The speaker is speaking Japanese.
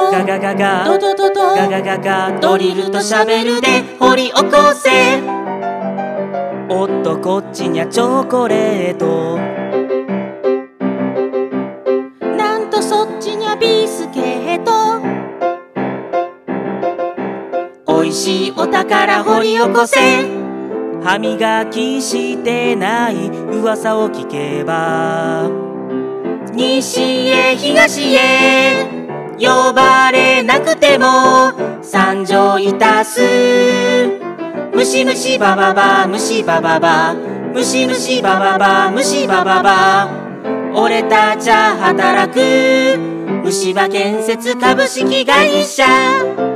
ガガガガドドドドガガガガドリルとシャベルで掘り起こせ。おっとこっちにゃチョコレート。 なんとそっちにゃビスケット。 おいしいお宝掘り起こせ。歯磨きしてない噂を聞けば、西へ東へ呼ばれなくても参上いたす。ムシムシバババムシバババムシムシバババムシバババ。俺たちゃ働く虫歯建設株式会社。